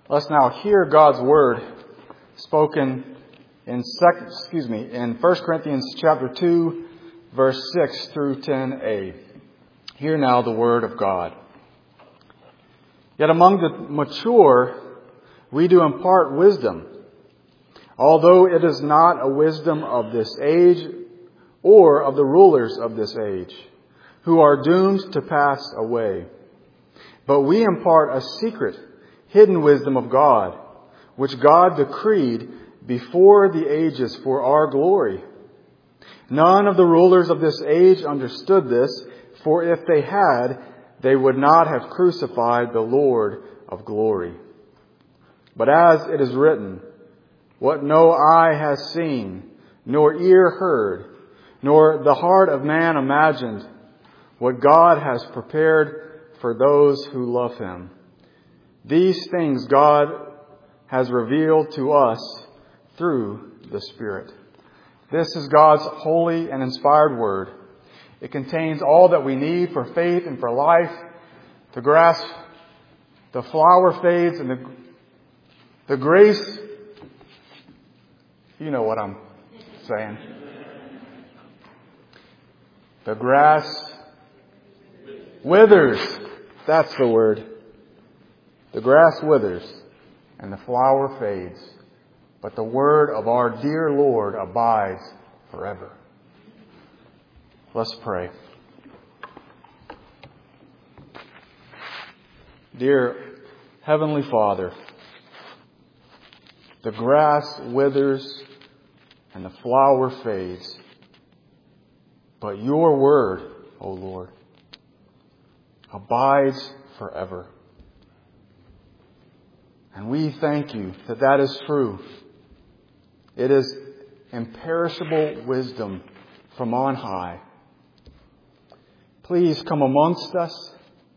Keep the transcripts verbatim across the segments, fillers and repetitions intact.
Let's now hear God's word spoken in second, excuse me, in First Corinthians chapter two, verse six through ten a. Hear now the word of God. Yet among the mature we do impart wisdom, although it is not a wisdom of this age or of the rulers of this age, who are doomed to pass away. But we impart a secret, hidden wisdom of God, which God decreed before the ages for our glory. None of the rulers of this age understood this, for if they had, they would not have crucified the Lord of glory. But as it is written, what no eye has seen, nor ear heard, nor the heart of man imagined, what God has prepared for those who love Him. These things God has revealed to us through the Spirit. This is God's holy and inspired word. It contains all that we need for faith and for life, to grasp the flower fades and the, the grace. You know what I'm saying. The grass withers. That's the word. The grass withers and the flower fades, but the word of our dear Lord abides forever. Let's pray. Dear Heavenly Father, the grass withers and the flower fades, but your word, O Lord, abides forever. And we thank you that that is true. It is imperishable wisdom from on high. Please come amongst us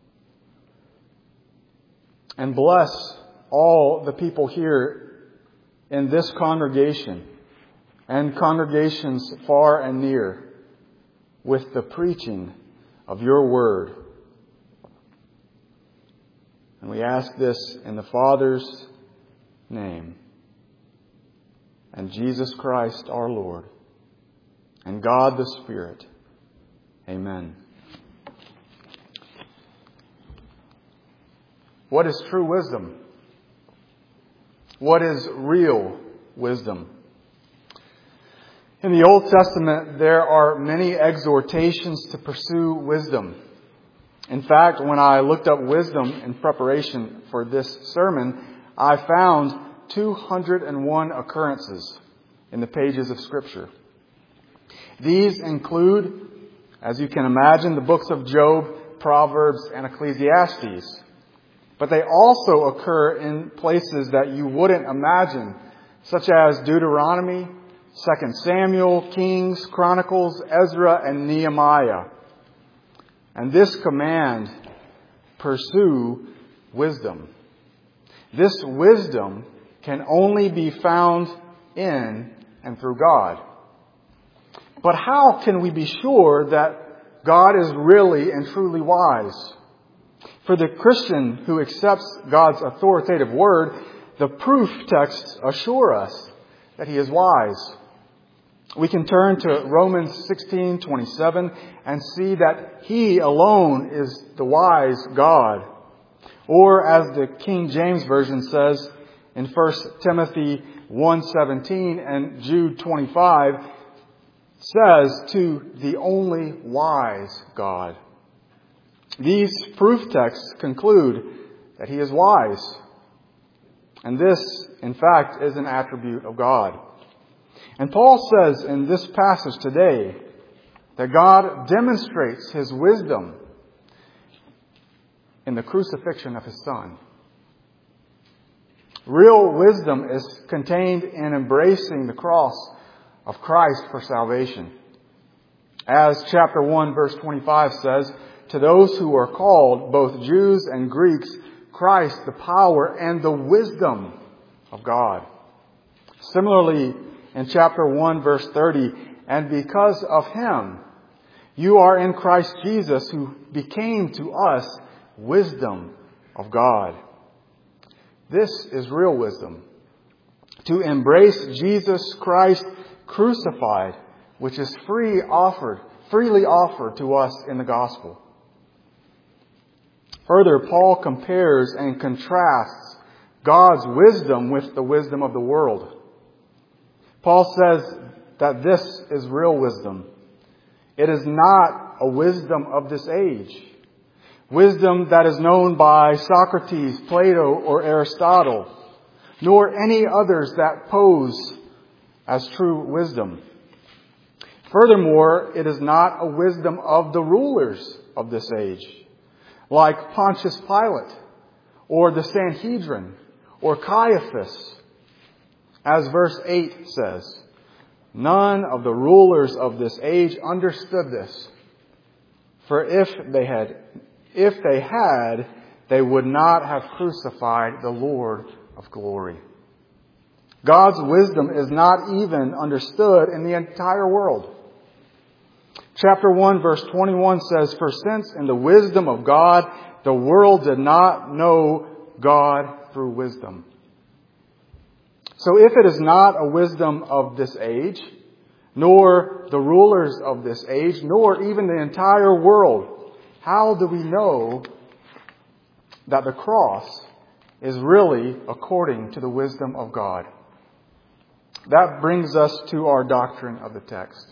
and bless all the people here in this congregation and congregations far and near with the preaching of your word. And we ask this in the Father's name, and Jesus Christ our Lord, and God the Spirit. Amen. What is true wisdom? What is real wisdom? In the Old Testament, there are many exhortations to pursue wisdom. In fact, when I looked up wisdom in preparation for this sermon, I found two hundred one occurrences in the pages of Scripture. These include, as you can imagine, the books of Job, Proverbs, and Ecclesiastes. But they also occur in places that you wouldn't imagine, such as Deuteronomy, Second Samuel, Kings, Chronicles, Ezra, and Nehemiah. And this command, pursue wisdom. This wisdom can only be found in and through God. But how can we be sure that God is really and truly wise? For the Christian who accepts God's authoritative word, the proof texts assure us that He is wise. We can turn to Romans sixteen twenty-seven and see that He alone is the wise God. Or as the King James Version says in First Timothy one seventeen and Jude twenty-five, says to the only wise God. These proof texts conclude that He is wise. And this, in fact, is an attribute of God. And Paul says in this passage today that God demonstrates His wisdom in the crucifixion of His Son. Real wisdom is contained in embracing the cross of Christ for salvation. As chapter one, verse twenty-five says, to those who are called, both Jews and Greeks, Christ, the power and the wisdom of God. Similarly, in chapter one, verse thirty, and because of Him, you are in Christ Jesus, who became to us wisdom of God. This is real wisdom. To embrace Jesus Christ crucified, which is free offered, freely offered to us in the gospel. Further, Paul compares and contrasts God's wisdom with the wisdom of the world. Paul says that this is real wisdom. It is not a wisdom of this age. Wisdom that is known by Socrates, Plato, or Aristotle, nor any others that pose as true wisdom. Furthermore, it is not a wisdom of the rulers of this age, like Pontius Pilate, or the Sanhedrin, or Caiaphas. As verse eight says, none of the rulers of this age understood this. For if they had, if they had, they would not have crucified the Lord of glory. God's wisdom is not even understood in the entire world. Chapter one, verse twenty-one says, for since in the wisdom of God, the world did not know God through wisdom. So if it is not a wisdom of this age, nor the rulers of this age, nor even the entire world, how do we know that the cross is really according to the wisdom of God? That brings us to our doctrine of the text.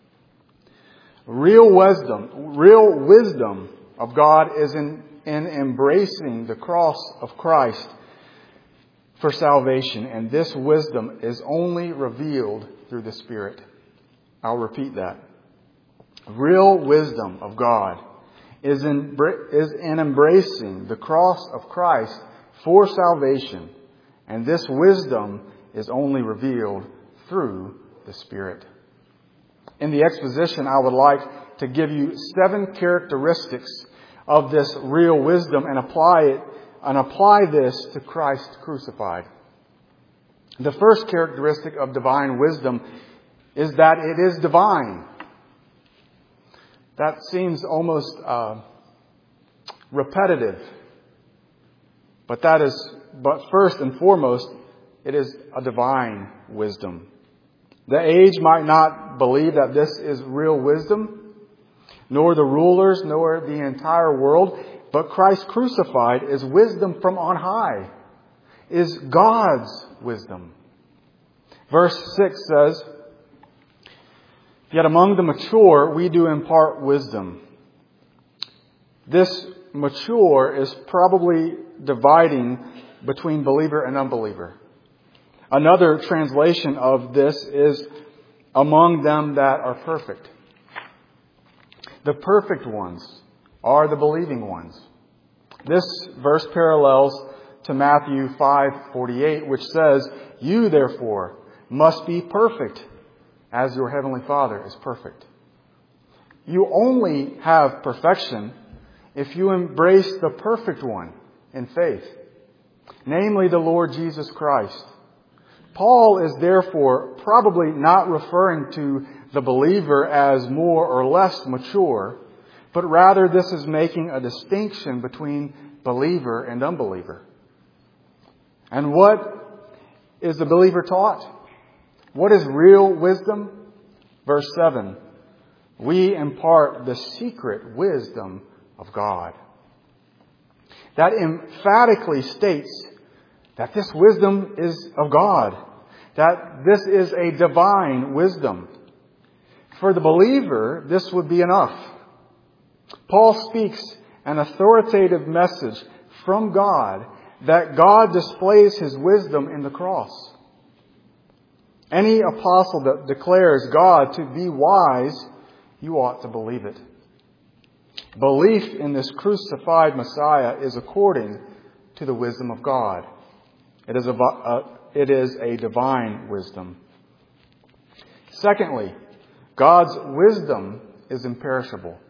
Real wisdom, real wisdom of God is in, in embracing the cross of Christ for salvation, and this wisdom is only revealed through the Spirit. I'll repeat that. Real wisdom of God is in, is in embracing the cross of Christ for salvation, and this wisdom is only revealed through the Spirit. In the exposition, I would like to give you seven characteristics of this real wisdom and apply it and apply this to Christ crucified. The first characteristic of divine wisdom is that it is divine. That seems almost uh, repetitive. But that is, but first and foremost, it is a divine wisdom. The age might not believe that this is real wisdom, nor the rulers, nor the entire world, but Christ crucified is wisdom from on high, is God's wisdom. Verse six says, yet among the mature we do impart wisdom. This mature is probably dividing between believer and unbeliever. Another translation of this is among them that are perfect. The perfect ones are the believing ones. This verse parallels to Matthew five forty-eight, which says, you therefore must be perfect as your heavenly Father is perfect. You only have perfection if you embrace the perfect one in faith, namely the Lord Jesus Christ. Paul is therefore probably not referring to the believer as more or less mature, but rather this is making a distinction between believer and unbeliever. And what is the believer taught? What is real wisdom? Verse seven, we impart the secret wisdom of God. That emphatically states that this wisdom is of God, that this is a divine wisdom. For the believer, this would be enough. Paul speaks an authoritative message from God that God displays His wisdom in the cross. Any apostle that declares God to be wise, you ought to believe it. Belief in this crucified Messiah is according to the wisdom of God. It is a, uh, it is a divine wisdom. Secondly, God's wisdom is imperishable.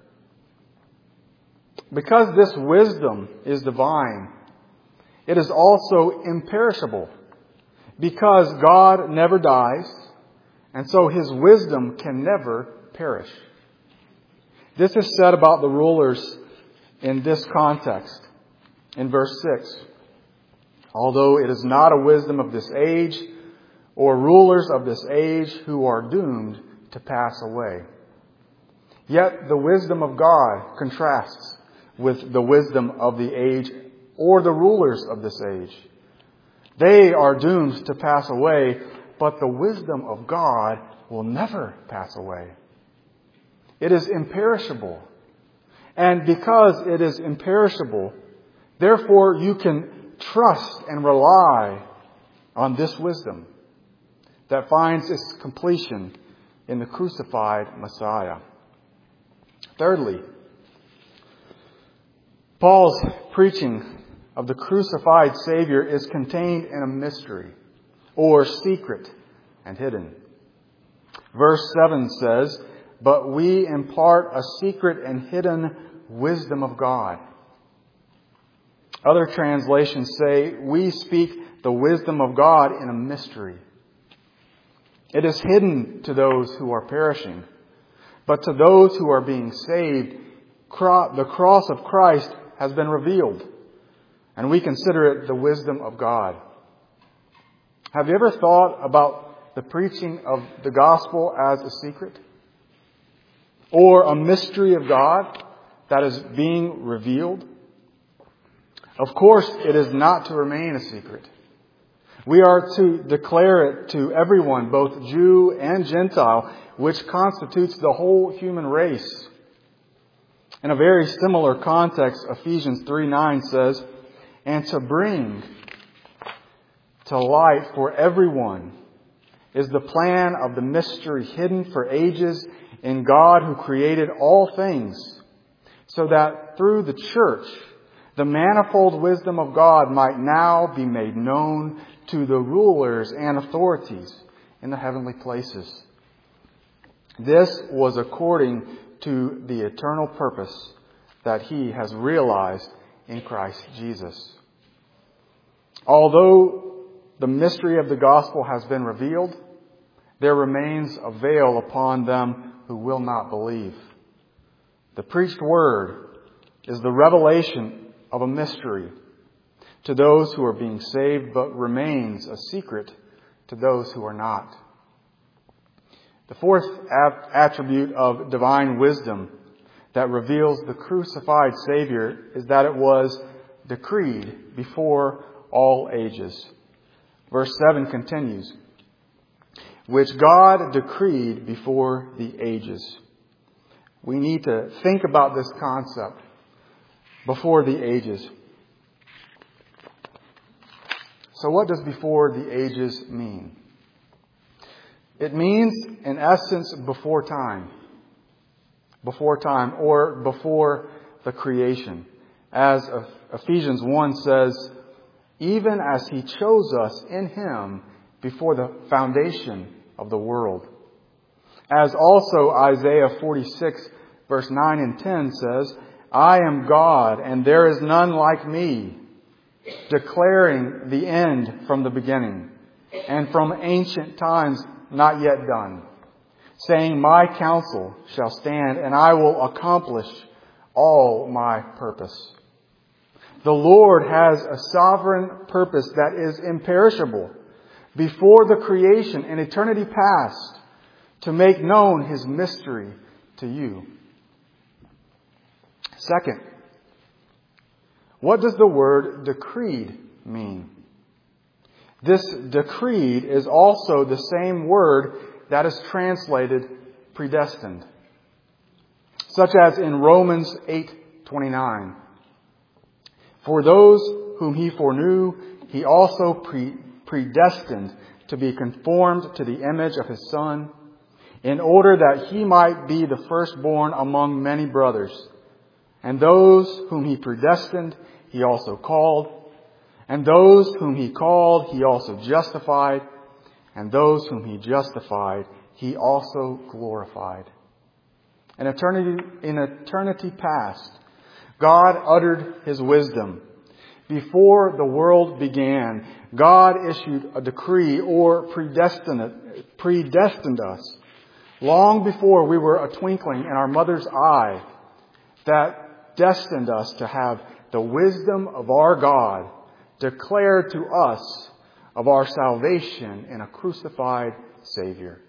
Because this wisdom is divine, it is also imperishable. Because God never dies, and so His wisdom can never perish. This is said about the rulers in this context. In verse six, although it is not a wisdom of this age or rulers of this age who are doomed to pass away. Yet the wisdom of God contrasts with the wisdom of the age or the rulers of this age. They are doomed to pass away, but the wisdom of God will never pass away. It is imperishable. And because it is imperishable, therefore you can trust and rely on this wisdom that finds its completion in the crucified Messiah. Thirdly, Paul's preaching of the crucified Savior is contained in a mystery, or secret and hidden. Verse seven says, "But we impart a secret and hidden wisdom of God." Other translations say, "We speak the wisdom of God in a mystery." It is hidden to those who are perishing, but to those who are being saved, the cross of Christ has been revealed, and we consider it the wisdom of God. Have you ever thought about the preaching of the gospel as a secret? Or a mystery of God that is being revealed? Of course, it is not to remain a secret. We are to declare it to everyone, both Jew and Gentile, which constitutes the whole human race. In a very similar context, Ephesians three nine says, "And to bring to light for everyone is the plan of the mystery hidden for ages in God who created all things, so that through the church the manifold wisdom of God might now be made known to the rulers and authorities in the heavenly places." This was according to the eternal purpose that He has realized in Christ Jesus. Although the mystery of the gospel has been revealed, there remains a veil upon them who will not believe. The preached word is the revelation of a mystery to those who are being saved, but remains a secret to those who are not. The fourth attribute of divine wisdom that reveals the crucified Savior is that it was decreed before all ages. Verse seven continues, "Which God decreed before the ages." We need to think about this concept, before the ages. So what does before the ages mean? It means, in essence, before time. Before time, or before the creation. As Ephesians one says, "Even as He chose us in Him before the foundation of the world." As also Isaiah forty-six, verse nine and ten says, "I am God, and there is none like me, declaring the end from the beginning, and from ancient times not yet done, saying, my counsel shall stand, and I will accomplish all my purpose." The Lord has a sovereign purpose that is imperishable before the creation in eternity past to make known His mystery to you. Second, what does the word decreed mean? This decreed is also the same word that is translated predestined. Such as in Romans eight twenty-nine. "For those whom He foreknew, He also pre- predestined to be conformed to the image of His Son, in order that He might be the firstborn among many brothers. And those whom He predestined, He also called. And those whom He called, He also justified. And those whom He justified, He also glorified." In eternity, in eternity past, God uttered His wisdom. Before the world began, God issued a decree or predestined, predestined us long before we were a twinkling in our mother's eye, that destined us to have the wisdom of our God declared to us of our salvation in a crucified Savior.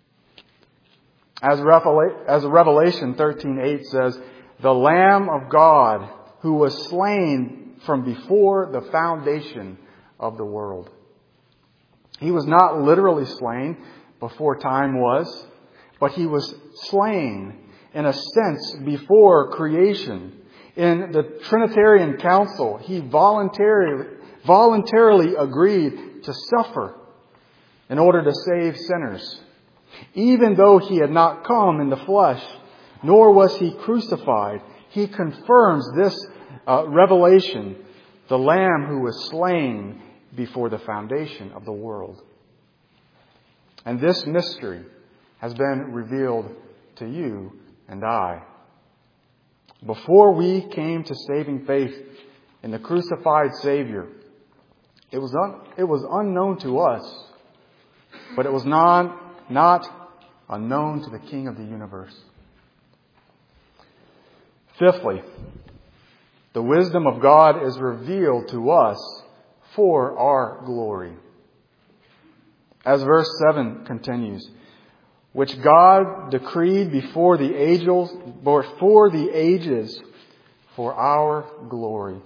As Revelation thirteen eight says, the Lamb of God who was slain from before the foundation of the world. He was not literally slain before time was, but he was slain in a sense before creation. In the Trinitarian Council, he voluntarily, voluntarily agreed to suffer in order to save sinners. Even though he had not come in the flesh, nor was he crucified, he confirms this uh, revelation, the Lamb who was slain before the foundation of the world. And this mystery has been revealed to you and I. Before we came to saving faith in the crucified Savior, it was un- it was unknown to us, but it was not, not unknown to the King of the universe. Fifthly, the wisdom of God is revealed to us for our glory. As verse seven continues, which God decreed before the ages, before the ages for our glory.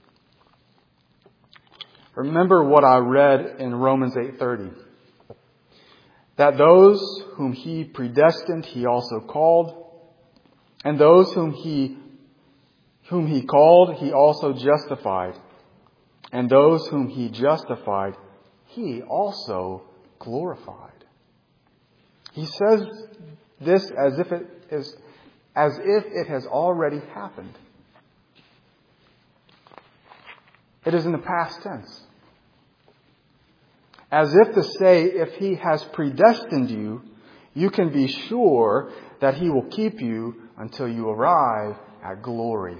Remember what I read in Romans eight thirty. That those whom he predestined, he also called. And those whom he, whom he called, he also justified. And those whom he justified, he also glorified. He says this as if it is, as if it has already happened. It is in the past tense. As if to say, if he has predestined you, you can be sure that he will keep you until you arrive at glory.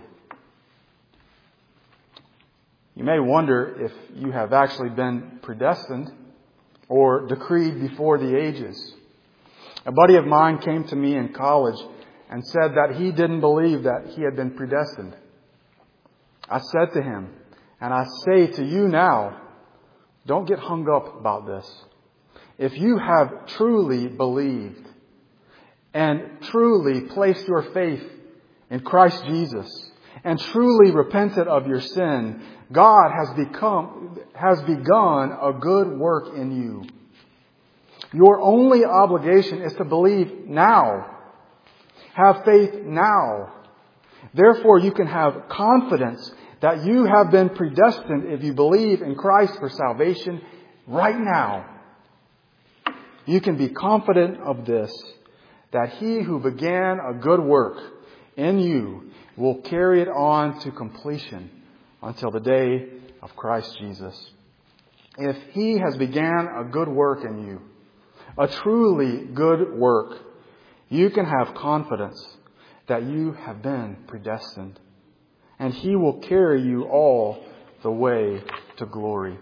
You may wonder if you have actually been predestined or decreed before the ages. A buddy of mine came to me in college and said that he didn't believe that he had been predestined. I said to him, and I say to you now, don't get hung up about this. If you have truly believed and truly placed your faith in Christ Jesus and truly repented of your sin, God has become, has begun a good work in you. Your only obligation is to believe now. Have faith now. Therefore, you can have confidence that you have been predestined if you believe in Christ for salvation right now. You can be confident of this, that he who began a good work in you will carry it on to completion until the day of Christ Jesus. If he has began a good work in you, a truly good work, you can have confidence that you have been predestined. And he will carry you all the way to glory.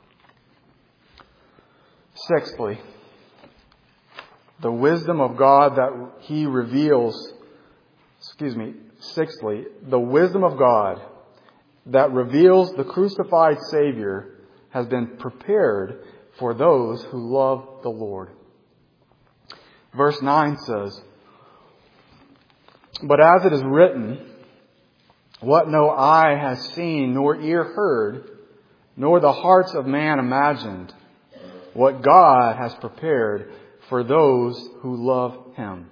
Sixthly, the wisdom of God that he reveals, excuse me, sixthly, the wisdom of God that reveals the crucified Savior has been prepared for those who love the Lord. Verse nine says, but as it is written, what no eye has seen, nor ear heard, nor the hearts of man imagined, what God has prepared for those who love him.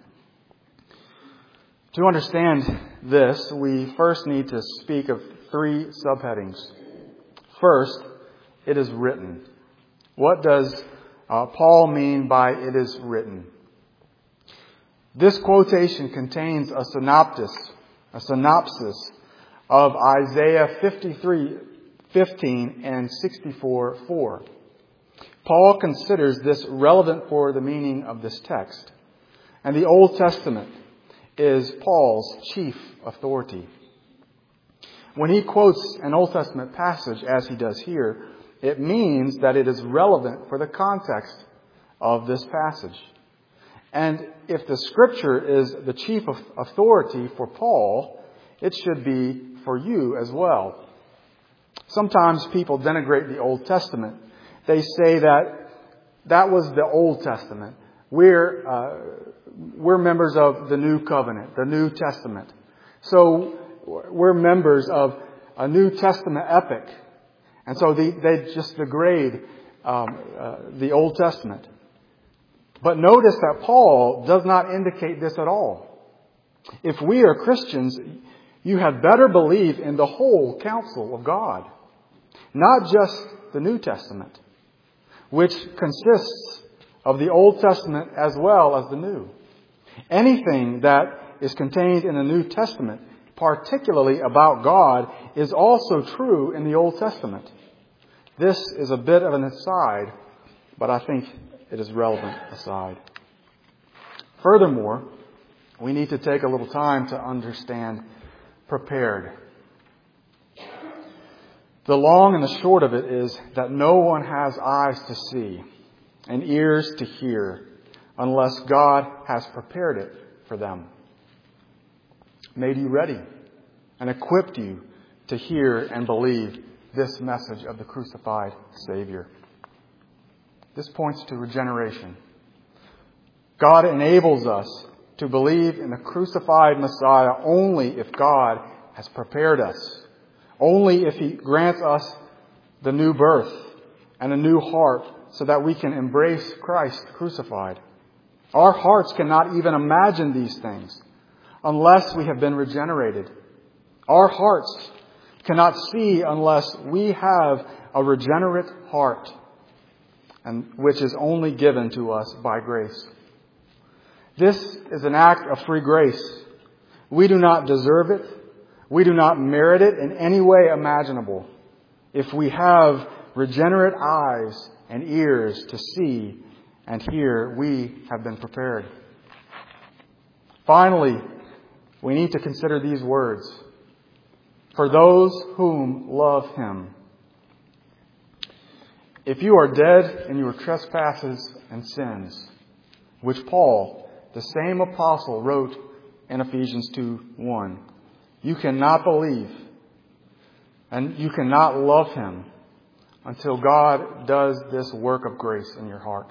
To understand this, we first need to speak of three subheadings. First, it is written. What does uh, Paul mean by it is written? This quotation contains a synopsis, a synopsis of Isaiah fifty-three fifteen and sixty-four four. Paul considers this relevant for the meaning of this text. And the Old Testament is Paul's chief authority. When he quotes an Old Testament passage, as he does here, it means that it is relevant for the context of this passage. And if the Scripture is the chief authority for Paul, it should be for you as well. Sometimes people denigrate the Old Testament. They say that that was the Old Testament. We're, uh, we're members of the New Covenant, the New Testament. So we're members of a New Testament epic. And so they, they just degrade um, uh, the Old Testament. But notice that Paul does not indicate this at all. If we are Christians, you had better believe in the whole counsel of God, not just the New Testament, which consists of the Old Testament as well as the New. Anything that is contained in the New Testament, particularly about God, is also true in the Old Testament. This is a bit of an aside, but I think it is relevant aside. Furthermore, we need to take a little time to understand prepared. The long and the short of it is that no one has eyes to see and ears to hear unless God has prepared it for them, made you ready, and equipped you to hear and believe this message of the crucified Savior. This points to regeneration. God enables us to believe in the crucified Messiah only if God has prepared us. Only if He grants us the new birth and a new heart so that we can embrace Christ crucified. Our hearts cannot even imagine these things unless we have been regenerated. Our hearts cannot see unless we have a regenerate heart, and which is only given to us by grace. This is an act of free grace. We do not deserve it. We do not merit it in any way imaginable. If we have regenerate eyes and ears to see and hear, we have been prepared. Finally, we need to consider these words. For those whom love Him. If you are dead in your trespasses and sins, which Paul, the same apostle, wrote in Ephesians two one, you cannot believe and you cannot love Him until God does this work of grace in your heart.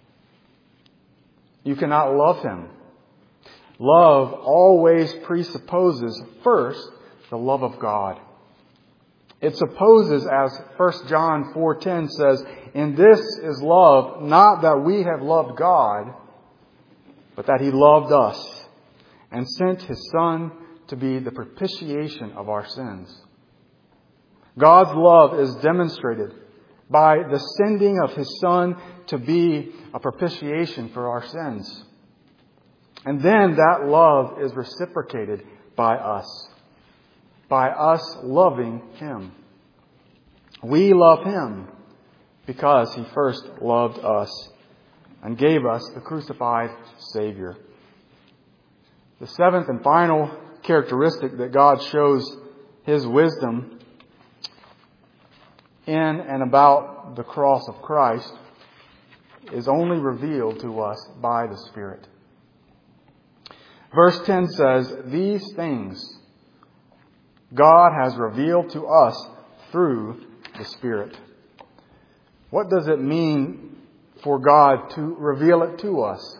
You cannot love Him. Love always presupposes first the love of God. It supposes, as First John four ten says, in this is love, not that we have loved God, but that He loved us and sent His Son to be the propitiation of our sins. God's love is demonstrated by the sending of His Son to be a propitiation for our sins. And then that love is reciprocated by us, by us loving Him. We love Him because He first loved us and gave us the crucified Savior. The seventh and final characteristic that God shows His wisdom in and about the cross of Christ is only revealed to us by the Spirit. Verse ten says, these things God has revealed to us through the Spirit. What does it mean for God to reveal it to us?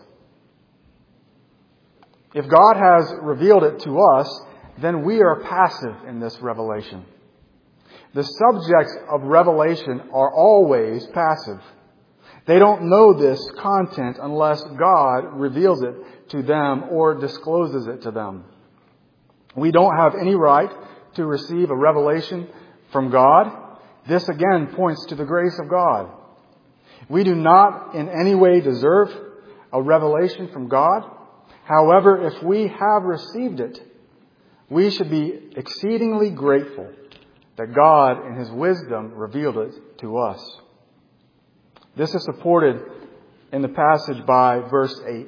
If God has revealed it to us, then we are passive in this revelation. The subjects of revelation are always passive. They don't know this content unless God reveals it to them or discloses it to them. We don't have any right to receive a revelation from God. This again points to the grace of God. We do not in any way deserve a revelation from God. However, if we have received it, we should be exceedingly grateful that God in His wisdom revealed it to us. This is supported in the passage by verse eight.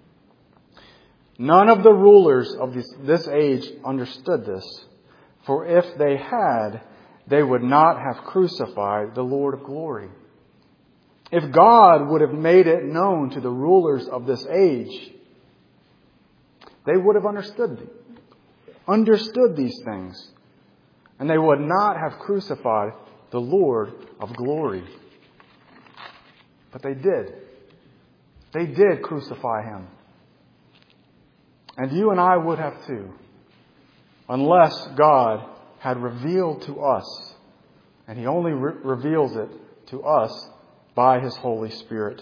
None of the rulers of this, this age understood this, for if they had, they would not have crucified the Lord of glory. If God would have made it known to the rulers of this age, they would have understood, understood these things. and they would not have crucified the Lord of glory. But they did. They did crucify him. And you and I would have too, unless God had revealed to us, and he only re- reveals it to us by his Holy Spirit.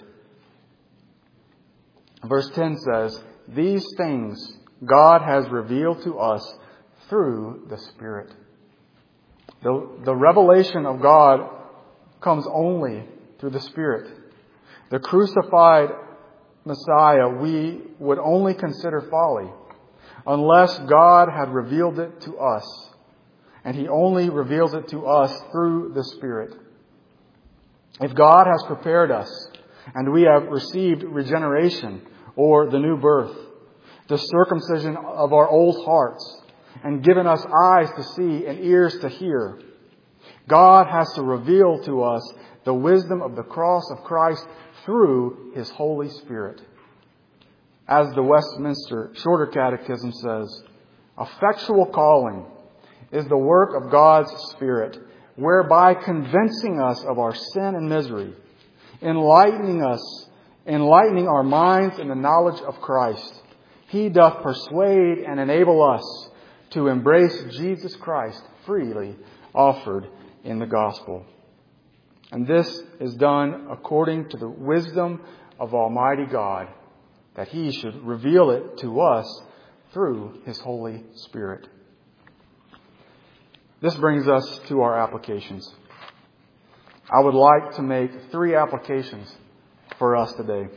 Verse ten says, "These things God has revealed to us through the Spirit." The, the revelation of God comes only through the Spirit. The crucified Messiah we would only consider folly unless God had revealed it to us. And he only reveals it to us through the Spirit. If God has prepared us and we have received regeneration or the new birth, the circumcision of our old hearts, and given us eyes to see and ears to hear, God has to reveal to us the wisdom of the cross of Christ through his Holy Spirit. As the Westminster Shorter Catechism says, effectual calling is the work of God's Spirit, whereby convincing us of our sin and misery, enlightening us, enlightening our minds in the knowledge of Christ, he doth persuade and enable us to embrace Jesus Christ freely offered in the gospel. And this is done according to the wisdom of Almighty God, that he should reveal it to us through his Holy Spirit. This brings us to our applications. I would like to make three applications for us today.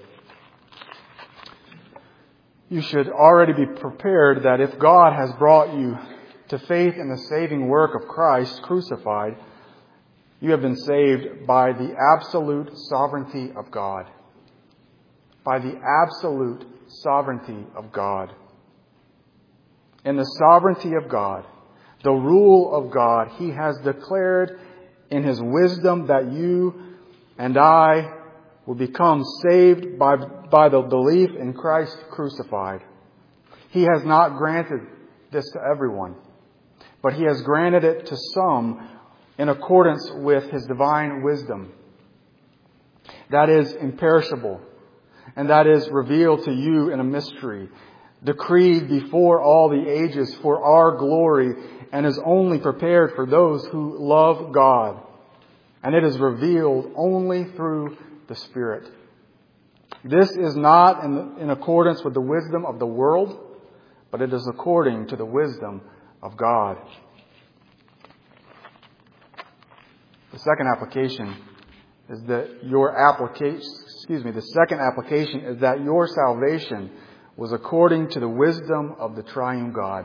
You should already be prepared that if God has brought you to faith in the saving work of Christ crucified, you have been saved by the absolute sovereignty of God. By the absolute sovereignty of God. In the sovereignty of God, the rule of God, he has declared in his wisdom that you and I will become saved by, by the belief in Christ crucified. He has not granted this to everyone, but he has granted it to some in accordance with his divine wisdom. That is imperishable, and that is revealed to you in a mystery, decreed before all the ages for our glory, and is only prepared for those who love God. And it is revealed only through the Spirit. This is not in, in accordance with the wisdom of the world, but it is according to the wisdom of God. The second application is that your application, excuse me, the second application is that your salvation was according to the wisdom of the triune God.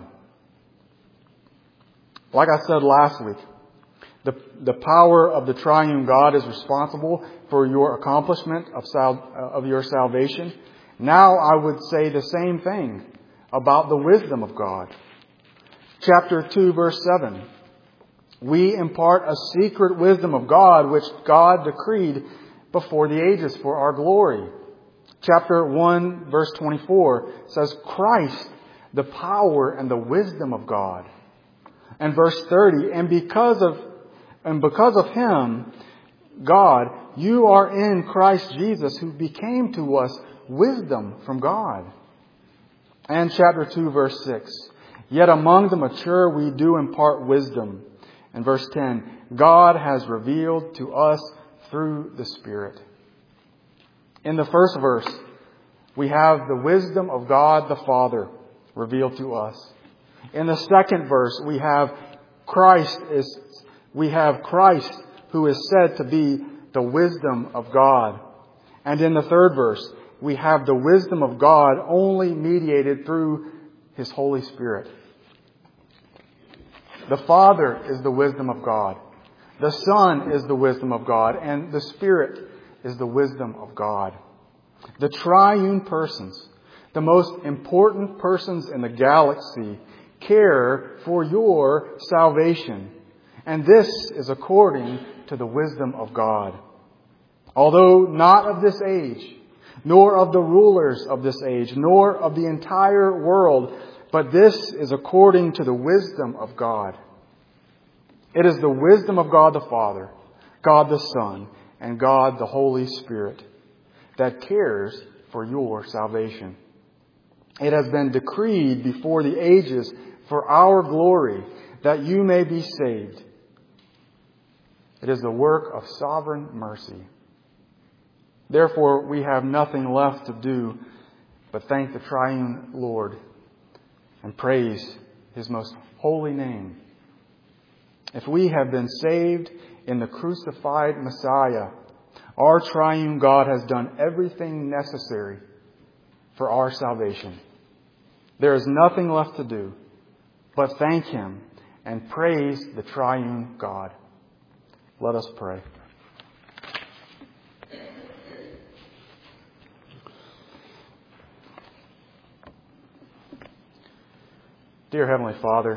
Like I said last week, the, the power of the triune God is responsible for your accomplishment of, sal, of your salvation. Now I would say the same thing about the wisdom of God. Chapter two, verse seven. We impart a secret wisdom of God, which God decreed before the ages for our glory. Chapter one, verse twenty-four says, Christ, the power and the wisdom of God. And verse thirty, and because of, and because of him, God, you are in Christ Jesus, who became to us wisdom from God. And chapter two, verse six, yet among the mature we do impart wisdom. And verse ten, God has revealed to us through the Spirit. In the first verse, we have the wisdom of God the Father revealed to us. In the second verse, we have Christ is we have Christ who is said to be the wisdom of God. And in the third verse, we have the wisdom of God only mediated through his Holy Spirit. The Father is the wisdom of God. The Son is the wisdom of God. And the Spirit is the wisdom of God. The triune persons, the most important persons in the galaxy, care for your salvation. And this is according to the wisdom of God. Although not of this age, nor of the rulers of this age, nor of the entire world, but this is according to the wisdom of God. It is the wisdom of God the Father, God the Son, and God the Holy Spirit that cares for your salvation. It has been decreed before the ages for our glory that you may be saved. It is the work of sovereign mercy. Therefore, we have nothing left to do but thank the triune Lord and praise His most holy name. If we have been saved in the crucified Messiah, our triune God has done everything necessary for our salvation. There is nothing left to do but thank Him and praise the triune God. Let us pray. Dear Heavenly Father,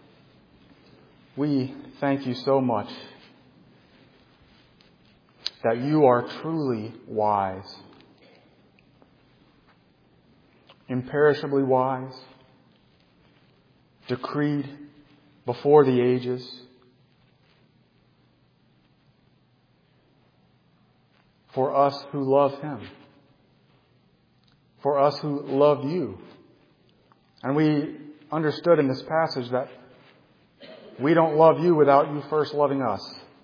we thank You so much that You are truly wise, imperishably wise, decreed before the ages, for us who love Him, for us who love You. And we understood in this passage that we don't love You without You first loving us.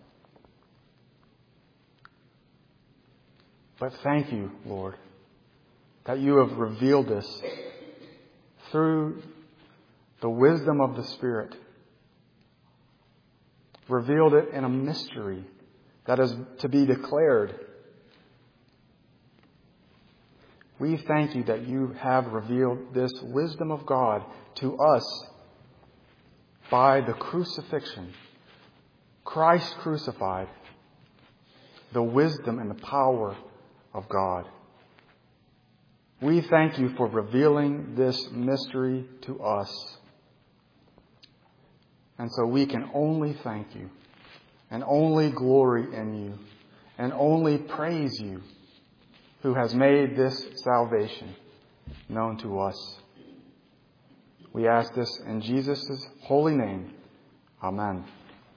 But thank You, Lord, that You have revealed this through the wisdom of the Spirit. Revealed it in a mystery that is to be declared. We thank You that You have revealed this wisdom of God to us by the crucifixion. Christ crucified, the wisdom and the power of God. We thank You for revealing this mystery to us. And so we can only thank You and only glory in You and only praise You who has made this salvation known to us. We ask this in Jesus' holy name. Amen.